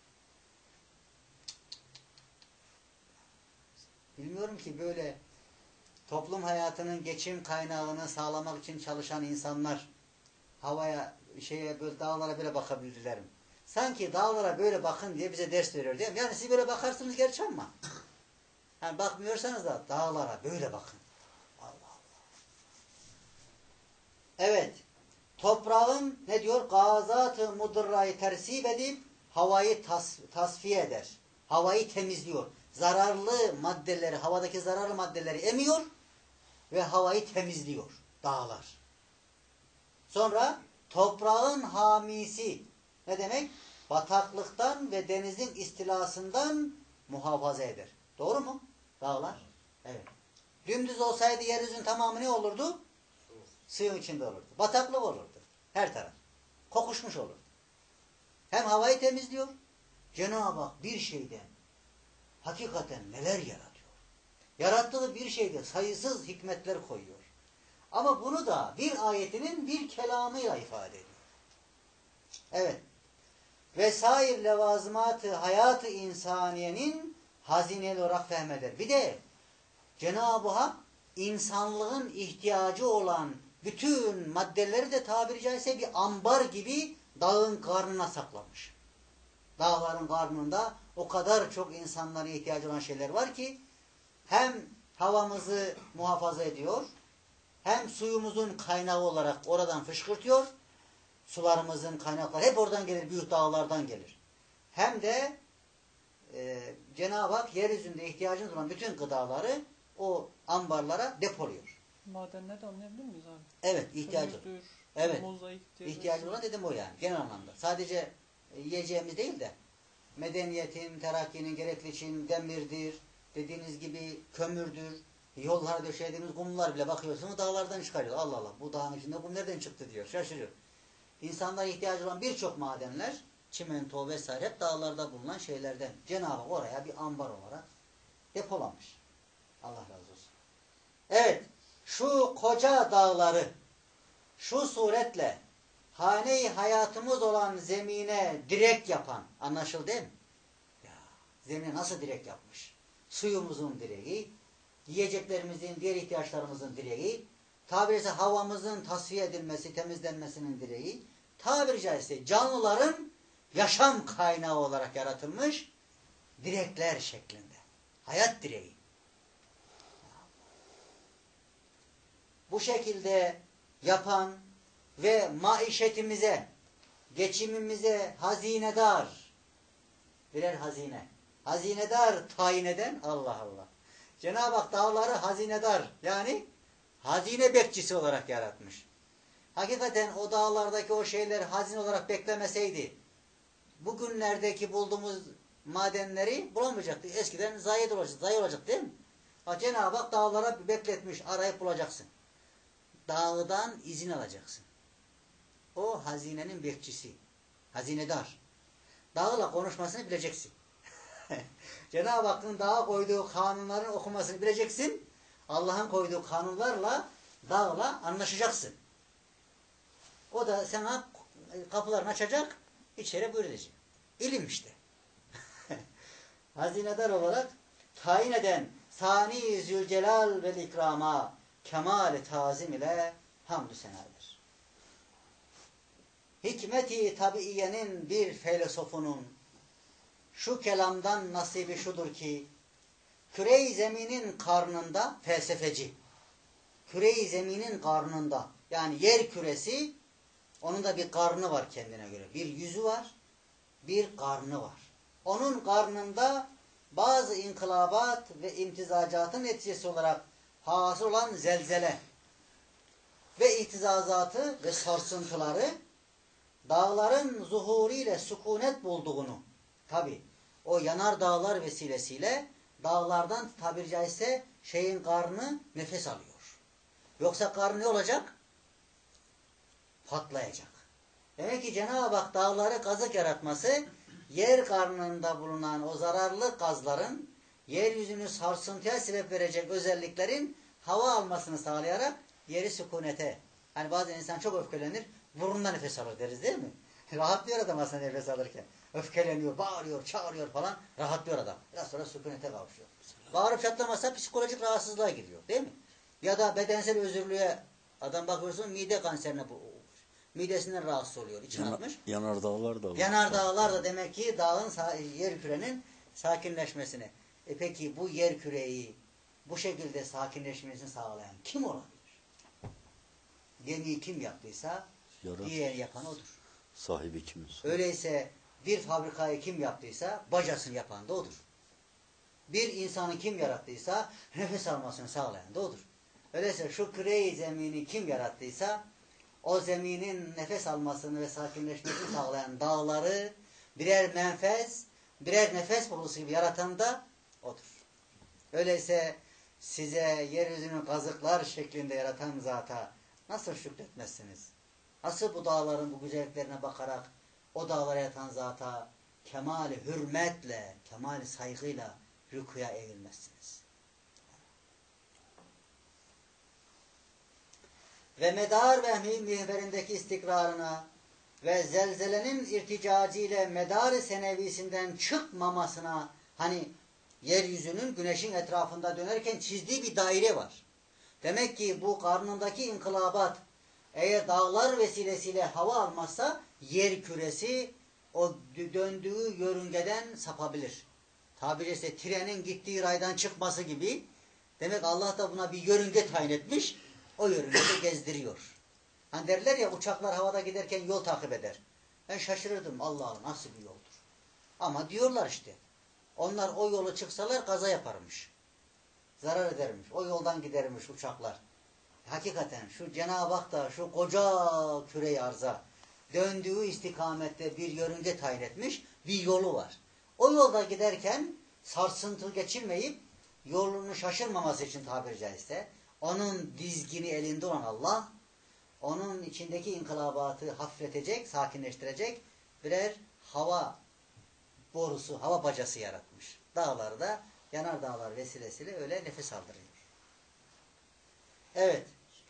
Bilmiyorum ki böyle toplum hayatının geçim kaynağını sağlamak için çalışan insanlar havaya, şeye, böyle dağlara böyle bakabilirler mi? Sanki dağlara böyle bakın diye bize ders veriyor değil mi? Yani siz böyle bakarsınız gerçi ama yani bakmıyorsanız da dağlara böyle bakın. Allah Allah. Evet. Toprağın ne diyor? Gazat-ı mudırrayı tersip edip havayı tas tasfiye eder. Havayı temizliyor. Zararlı maddeleri, havadaki zararlı maddeleri emiyor ve havayı temizliyor. Dağlar. Sonra toprağın hamisi ne demek? Bataklıktan ve denizin istilasından muhafaza eder. Doğru mu? Dağlar. Evet. Dümdüz olsaydı yeryüzünün tamamı ne olurdu? Suyun içinde olurdu. Bataklık olurdu. Her taraf. Kokuşmuş olurdu. Hem havayı temizliyor. Cenab-ı Hak bir şeyden hakikaten neler yaratıyor. Yarattığı bir şeyde sayısız hikmetler koyuyor. Ama bunu da bir ayetinin bir kelamıyla ifade ediyor. Evet. Vesair levazımat-ı hayat-ı insaniyenin hazineli olarak fehmeder. Bir de Cenab-ı Hak insanlığın ihtiyacı olan bütün maddeleri de tabiri caizse bir ambar gibi dağın karnına saklamış. Dağların karnında o kadar çok insanlara ihtiyacı olan şeyler var ki hem havamızı muhafaza ediyor, hem suyumuzun kaynağı olarak oradan fışkırtıyor, sularımızın kaynakları hep oradan gelir, büyük dağlardan gelir. Hem de e, Cenab-ı Hak yeryüzünde ihtiyacımız olan bütün gıdaları o ambarlara depoluyor. Madenleri de anlayabilir miyiz abi? Evet, ihtiyacı. Kömürdür, evet. mozaiktir. İhtiyacı olan dedim o yani, genel anlamda. Sadece yiyeceğimiz değil de medeniyetin, terakkinin gerekli için demirdir, dediğiniz gibi kömürdür, yollara döşediğimiz kumlar bile bakıyorsunuz dağlardan çıkarıyor. Allah Allah, bu dağın içinde kum nereden çıktı diyor, şaşırıyor. İnsanlara ihtiyacı olan birçok madenler, çimento vesaire hep dağlarda bulunan şeylerden. Cenab-ı Hak oraya bir ambar olarak depolamış. Allah razı olsun. Evet, şu koca dağları şu suretle hane-i hayatımız olan zemine direk yapan, anlaşıldı değil mi? Ya, zemine nasıl direk yapmış? Suyumuzun direği, yiyeceklerimizin, diğer ihtiyaçlarımızın direği, tabiri caizse havamızın tasfiye edilmesi, temizlenmesinin direği, tabiri caizse canlıların yaşam kaynağı olarak yaratılmış direkler şeklinde. Hayat direği. Bu şekilde yapan ve maişetimize, geçimimize hazinedar, birer hazine, hazinedar tayin eden Allah Allah. Cenab-ı Hak dağları hazinedar, yani hazine bekçisi olarak yaratmış. Hakikaten o dağlardaki o şeyler hazine olarak beklemeseydi, bugünlerdeki bulduğumuz madenleri bulamayacaktık. Eskiden zayi olacak, zayi olacak değil mi? Ha, Cenab-ı Hak dağlara bekletmiş, arayıp bulacaksın. Dağdan izin alacaksın. O hazinenin bekçisi, hazinedar. Dağla konuşmasını bileceksin. Cenab-ı Hakk'ın dağa koyduğu kanunların okumasını bileceksin. Allah'ın koyduğu kanunlarla dağla anlaşacaksın. O da sana kapılarını açacak, içeri buyur edecek. İlim işte. Hazinedar olarak tayin eden Sani Zülcelal ve ikrama kemal-i tazim ile hamdü senadır. Hikmeti tabiiyenin bir filosofunun şu kelamdan nasibi şudur ki küre-i zeminin karnında felsefeci, küre-i zeminin karnında yani yer küresi, onun da bir karnı var kendine göre. Bir yüzü var, bir karnı var. Onun karnında bazı inkılabat ve imtizacatın neticesi olarak hasıl olan zelzele ve ihtizazatı ve sarsıntıları dağların zuhuriyle sükunet bulduğunu, tabi o yanar dağlar vesilesiyle dağlardan tabiri caizse şeyin karnı nefes alıyor. Yoksa karnı ne olacak? Patlayacak. Demek ki Cenab-ı Hak dağları kazık yaratması, yer karnında bulunan o zararlı gazların yeryüzünü sarsıntıya sebep verecek özelliklerin hava almasını sağlayarak yeri sükunete. Hani bazen insan çok öfkelenir, burnundan nefes alır deriz değil mi? Rahatlıyor adam aslında nefes alırken. Öfkeleniyor, bağırıyor, çağırıyor falan. Rahatlıyor adam. Biraz sonra sükunete kavuşuyor. Bağırıp çatlamasa psikolojik rahatsızlığa giriyor değil mi? Ya da bedensel özürlüğe adam bakıyorsun mide kanserine bu midesinden rahatsız oluyor. İçine Yana, atmış. Yanardağlar da var. Yanardağlar da demek ki dağın yer kürenin sakinleşmesini. E peki bu yer küreyi bu şekilde sakinleşmesini sağlayan kim olabilir? Gemiyi kim yaptıysa Yarat. diğer yapan odur. Sahibi kimiz? Öyleyse bir fabrikayı kim yaptıysa bacasını yapan da odur. Bir insanı kim yarattıysa nefes almasını sağlayan da odur. Öyleyse şu küre-i zemini kim yarattıysa o zeminin nefes almasını ve sakinleşmesini sağlayan dağları birer menfez, birer nefes borusu gibi yaratan da odur. Öyleyse size yeryüzünü kazıklar şeklinde yaratan zata nasıl şükretmezsiniz? Nasıl bu dağların bu güzelliklerine bakarak o dağlara yatan zata kemali hürmetle, kemali saygıyla rükuya eğilmezsiniz? Ve medar vehmi mihverindeki istikrarına ve zelzelenin irticacıyla medar-ı senevisinden çıkmamasına, hani yeryüzünün güneşin etrafında dönerken çizdiği bir daire var. Demek ki bu karnındaki inkılabat eğer dağlar vesilesiyle hava almazsa yer küresi o döndüğü yörüngeden sapabilir. Tabiri ise trenin gittiği raydan çıkması gibi. Demek Allah da buna bir yörünge tayin etmiş. O yörüngede gezdiriyor. Hani derler ya uçaklar havada giderken yol takip eder. Ben şaşırırdım. Allah Allah nasıl bir yoldur. Ama diyorlar işte. Onlar o yolu çıksalar kaza yaparmış. Zarar edermiş. O yoldan gidermiş uçaklar. Hakikaten şu Cenab-ı Hak da şu koca küre-i arza döndüğü istikamette bir yörünge tayin etmiş. Bir yolu var. O yolda giderken sarsıntı geçirmeyip yolunu şaşırmaması için tabiri caizse onun dizgini elinde olan Allah onun içindeki inkılabatı hafifletecek, sakinleştirecek birer hava borusu, hava bacası yaratmış. Dağlarda yanar dağlar vesilesiyle öyle nefes aldırıyor. Evet.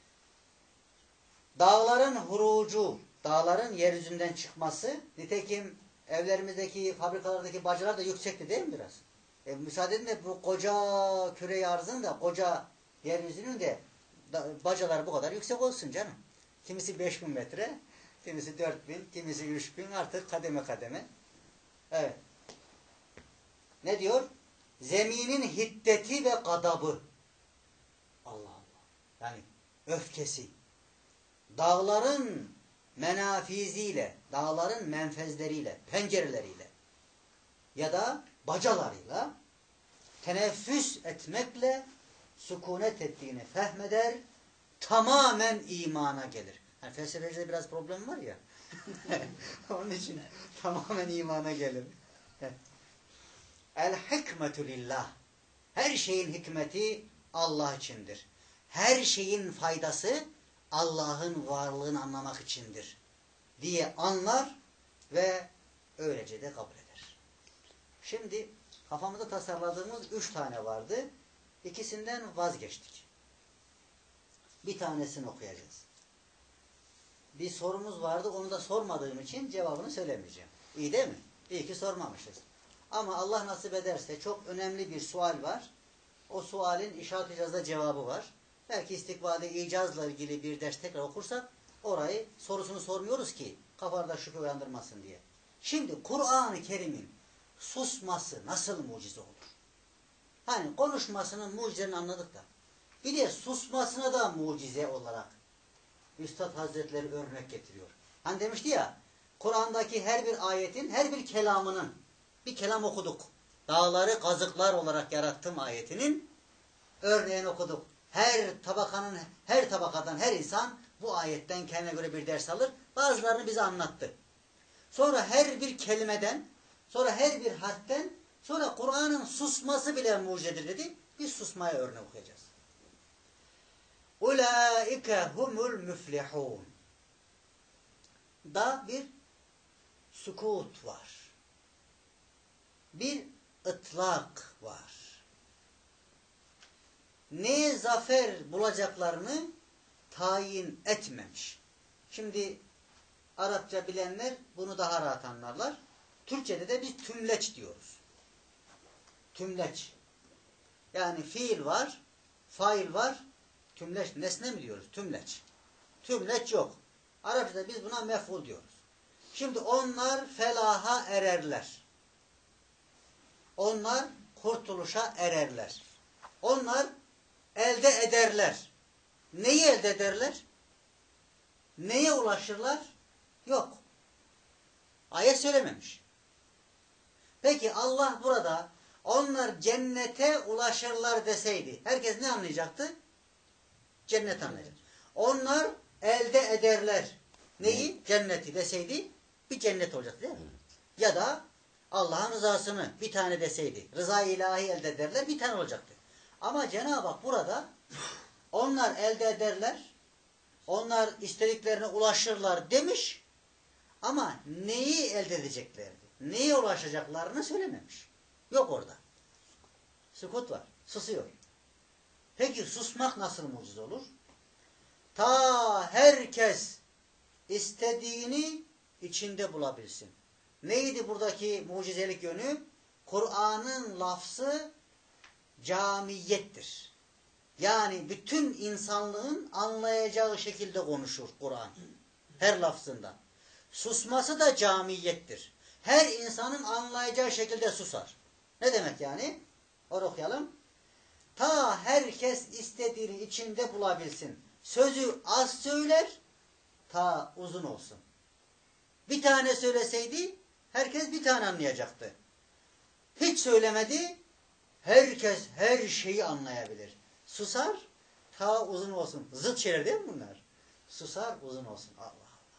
Dağların hurucu, dağların yeryüzünden çıkması, nitekim evlerimizdeki, fabrikalardaki bacalar da yüksekti değil mi biraz? E, müsaade edin de bu koca küre-i arzın da, koca yeryüzünün de bacalar bu kadar yüksek olsun canım. Kimisi beş bin metre, kimisi dört bin, kimisi üç bin, artık kademe kademe. Evet. Ne diyor? Zeminin hiddeti ve gadabı. Allah Allah. Yani öfkesi. Dağların menafiziyle, dağların menfezleriyle, pencereleriyle ya da bacalarıyla teneffüs etmekle sükunet ettiğini fehmeder, tamamen imana gelir. Yani felsefecide biraz problem var ya. Onun için tamamen imana gelir. El hikmetu lillah. Her şeyin hikmeti Allah içindir. Her şeyin faydası Allah'ın varlığını anlamak içindir diye anlar ve öylece de kabul eder. Şimdi kafamızda tasarladığımız üç tane vardı. İkisinden vazgeçtik. Bir tanesini okuyacağız. Bir sorumuz vardı. Onu da sormadığım için cevabını söylemeyeceğim. İyi değil mi? İyi ki sormamışız. Ama Allah nasip ederse çok önemli bir sual var. O sualin İşaret İcaz'da cevabı var. Belki istikbalde icazla ilgili bir ders tekrar okursak orayı sorusunu sormuyoruz ki kafada şüphe uyandırmasın diye. Şimdi Kur'an-ı Kerim'in susması nasıl mucize olur? Hani konuşmasının mucizelerini anladık da bir de susmasına da mucize olarak Üstad Hazretleri örnek getiriyor. Hani demişti ya, Kur'an'daki her bir ayetin, her bir kelamının, bir kelam okuduk. Dağları kazıklar olarak yarattım ayetinin örneğini okuduk. Her tabakanın, her tabakadan her insan bu ayetten kendine göre bir ders alır. Bazılarını bize anlattı. Sonra her bir kelimeden, sonra her bir harften, sonra Kur'an'ın susması bile mucizedir dedi. Biz susmaya örnek okuyacağız. Ulaike humul müflihun. Da bir sükut var. Bir ıtlak var. Neye zafer bulacaklarını tayin etmemiş. Şimdi Arapça bilenler bunu daha rahat anlarlar. Türkçe'de de biz tümleç diyoruz. Tümleç. Yani fiil var, fail var, tümleç. Nesne mi diyoruz? Tümleç. Tümleç yok. Arapçada biz buna mef'ul diyoruz. Şimdi onlar felaha ererler. Onlar kurtuluşa ererler. Onlar elde ederler. Neyi elde ederler? Neye ulaşırlar? Yok. Ayet söylememiş. Peki Allah burada onlar cennete ulaşırlar deseydi herkes ne anlayacaktı? Cennet anlayacak. Onlar elde ederler. Neyi? Cenneti deseydi bir cennet olacaktı değil mi? Evet. Ya da Allah'ın rızasını bir tane deseydi rıza-i ilahi elde ederler bir tane olacaktı. Ama Cenab-ı Hak burada onlar elde ederler, onlar istediklerine ulaşırlar demiş ama neyi elde edeceklerdi, neye ulaşacaklarını söylememiş. Yok orada. Sükut var. Susuyor. Peki susmak nasıl mucize olur? Ta herkes istediğini içinde bulabilsin. Neydi buradaki mucizelik yönü? Kur'an'ın lafzı camiyettir. Yani bütün insanlığın anlayacağı şekilde konuşur Kur'an. Her lafzında. Susması da camiyettir. Her insanın anlayacağı şekilde susar. Ne demek yani? Orada okuyalım. Ta herkes istediğini içinde bulabilsin. Sözü az söyler, ta uzun olsun. Bir tane söyleseydi, herkes bir tane anlayacaktı. Hiç söylemedi, herkes her şeyi anlayabilir. Susar, ta uzun olsun. Zıt şeyler değil mi bunlar? Susar, uzun olsun. Allah Allah.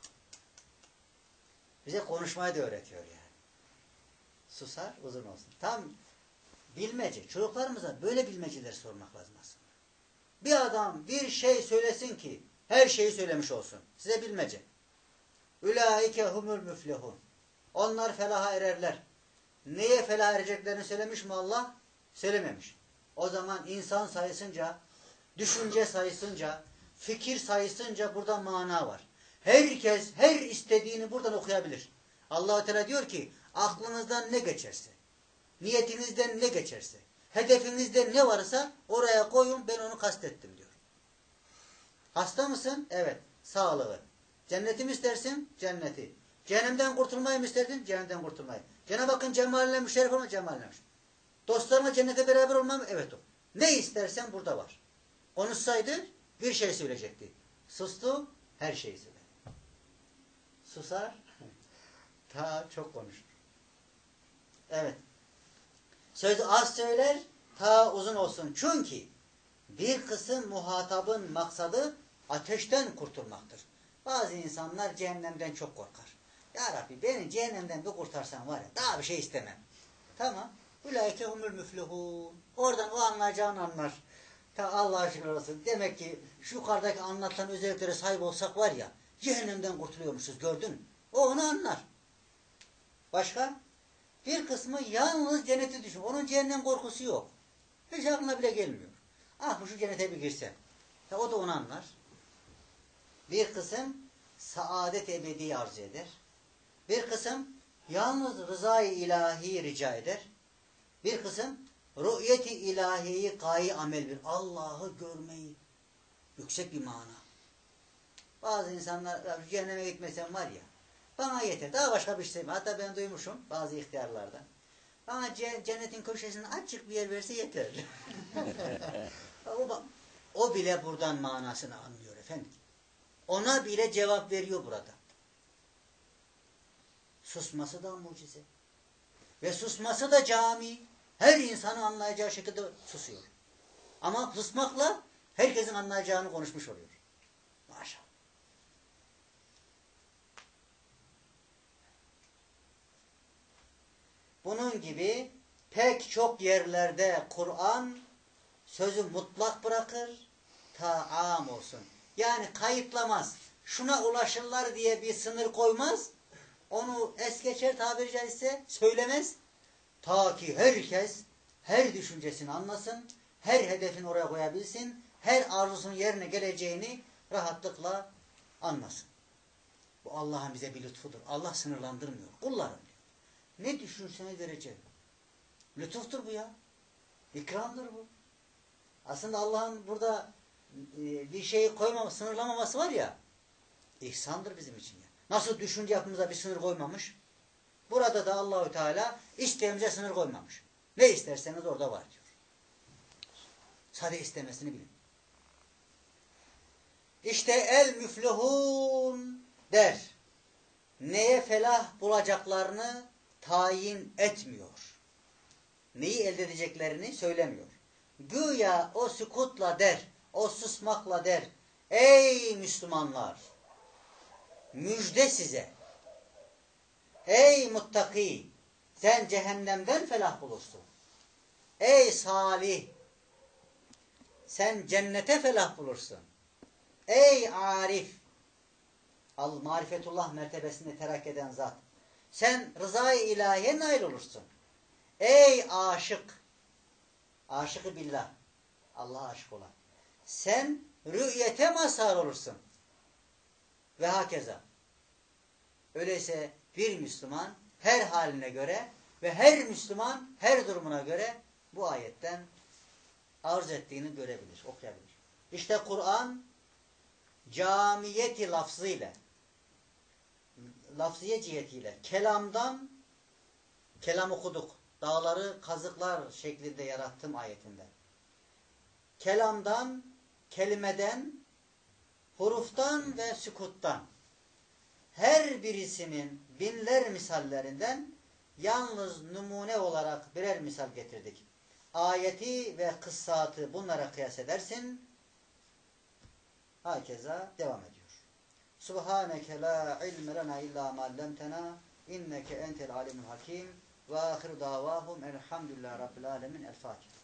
Bize konuşmayı da öğretiyor yani. Susar, uzun olsun. Tam bilmece. Çocuklarımıza böyle bilmeceler sormak lazım aslında. Bir adam bir şey söylesin ki her şeyi söylemiş olsun. Size bilmece. Ulaike humul müflihun. Onlar felaha ererler. Neye felaha ereceklerini söylemiş mi Allah? Söylememiş. O zaman insan sayısınca, düşünce sayısınca, fikir sayısınca burada mana var. Herkes her istediğini buradan okuyabilir. Allah-u Teala diyor ki aklınızdan ne geçerse, niyetinizden ne geçerse, hedefinizde ne varsa oraya koyun, ben onu kastettim diyor. Hasta mısın? Evet. Sağlığı. Cenneti mi istersin? Cenneti. Cehennemden kurtulmayı mı isterdin? Cehennemden kurtulmayı. Cenab-ı Hakk'ın cemaline müşerref olma, cemaline müşerref. Dostlarına cennete beraber olmam mı? Evet o. Ne istersen burada var. Konuşsaydı bir şey söyleyecekti. Sustu, her şeyi söyledi. Susar, ta çok konuşur. Evet. Sözü az söyler, ta uzun olsun. Çünkü bir kısım muhatabın maksadı ateşten kurtulmaktır. Bazı insanlar cehennemden çok korkar. Ya Rabbi beni cehennemden bir kurtarsan var ya daha bir şey istemem. Tamam. Ulaike humul müflihun. Oradan o anlayacağını anlar. Ta Allah'a şükür olsun. Demek ki şu yukarıdaki anlatılan özelliklere sahip olsak var ya, cehennemden kurtuluyormuşuz, gördün mü? O onu anlar. Başka? Bir kısmı yalnız cenneti düşün. Onun cehennem korkusu yok. Hiç aklına bile gelmiyor. Ah bu şu cennete bir girse. Ya o da onu anlar. Bir kısım saadet ebedi arzu eder. Bir kısım yalnız rızayı ilahi rica eder. Bir kısım rü'yeti ilahiyi gayi amel bir. Allah'ı görmeyi. Yüksek bir mana. Bazı insanlar ya, cehenneme gitmesem var ya, bana yeter. Daha başka bir şey mi? Hatta ben duymuşum bazı ihtiyarlardan. Bana cennetin köşesinde açık bir yer verse yeter. o, o bile buradan manasını anlıyor efendim. Ona bile cevap veriyor burada. Susması da mucize. Ve susması da cami. Her insanın anlayacağı şekilde susuyor. Ama susmakla herkesin anlayacağını konuşmuş oluyor. Maşallah. Bunun gibi pek çok yerlerde Kur'an sözü mutlak bırakır, ta am olsun. Yani kayıtlamaz. Şuna ulaşırlar diye bir sınır koymaz. Onu es geçer tabiri caizse söylemez. Ta ki herkes her düşüncesini anlasın, her hedefini oraya koyabilsin, her arzusunun yerine geleceğini rahatlıkla anlasın. Bu Allah'ın bize bir lütfudur. Allah sınırlandırmıyor. Kullarım. Ne düşünseniz vereceğim. Lütuftur bu ya. İkramdır bu. Aslında Allah'ın burada e, bir şeyi koymaması, sınırlamaması var ya, ihsandır bizim için ya. Nasıl düşünce yapımıza bir sınır koymamış? Burada da Allahü Teala isteğimize sınır koymamış. Ne isterseniz orada var diyor. Sadece istemesini bilin. İşte el müflihun der. Neye felah bulacaklarını tayin etmiyor. Neyi elde edeceklerini söylemiyor. Güya o sükutla der, o susmakla der. Ey Müslümanlar! Müjde size! Ey muttaki! Sen cehennemden felah bulursun. Ey salih! Sen cennete felah bulursun. Ey arif! Al marifetullah mertebesinde terakki eden zat. Sen rızayı ilahiye nail olursun. Ey aşık! Aşık-ı billah. Allah'a aşık olan. Sen rü'yete mazhar olursun. Ve hakeza. Öyleyse bir Müslüman her haline göre ve her Müslüman her durumuna göre bu ayetten arz ettiğini görebilir, okuyabilir. İşte Kur'an camiyeti lafzıyla, lafziye cihetiyle, kelamdan, kelam okuduk, dağları kazıklar şeklinde yarattım ayetinde. Kelamdan, kelimeden, huruftan ve sükuttan, her birisinin binler misallerinden yalnız numune olarak birer misal getirdik. Ayeti ve kıssatı bunlara kıyas edersin. Hakeza devam ediyor. Subhaneke la ilme lena illa ma allamtena inneke entel alimul hakim ve ahir davahum elhamdülillahi rabbil alemin. El Fatiha.